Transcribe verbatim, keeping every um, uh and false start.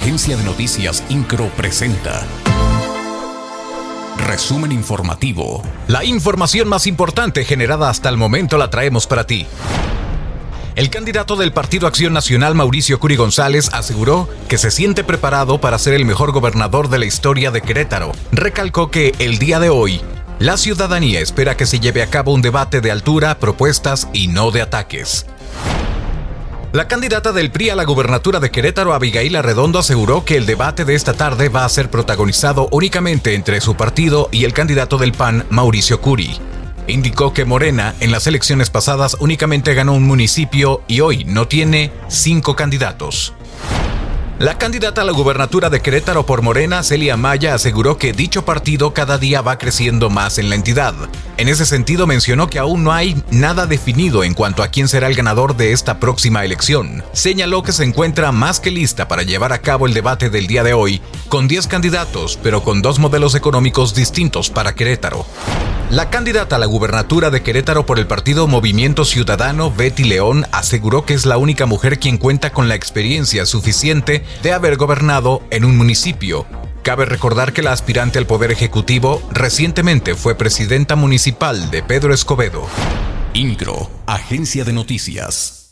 Agencia de Noticias Incro presenta Resumen informativo. La información más importante generada hasta el momento la traemos para ti. El candidato del Partido Acción Nacional, Mauricio Curi González, aseguró que se siente preparado para ser el mejor gobernador de la historia de Querétaro. Recalcó que el día de hoy, la ciudadanía espera que se lleve a cabo un debate de altura, propuestas y no de ataques. La candidata del P R I a la gubernatura de Querétaro, Abigail Arredondo, aseguró que el debate de esta tarde va a ser protagonizado únicamente entre su partido y el candidato del P A N, Mauricio Curi. Indicó que Morena en las elecciones pasadas únicamente ganó un municipio y hoy no tiene cinco candidatos. La candidata a la gubernatura de Querétaro por Morena, Celia Maya, aseguró que dicho partido cada día va creciendo más en la entidad. En ese sentido, mencionó que aún no hay nada definido en cuanto a quién será el ganador de esta próxima elección. Señaló que se encuentra más que lista para llevar a cabo el debate del día de hoy, con diez candidatos, pero con dos modelos económicos distintos para Querétaro. La candidata a la gubernatura de Querétaro por el partido Movimiento Ciudadano, Betty León, aseguró que es la única mujer quien cuenta con la experiencia suficiente de haber gobernado en un municipio. Cabe recordar que la aspirante al Poder Ejecutivo recientemente fue presidenta municipal de Pedro Escobedo. Incro, Agencia de Noticias.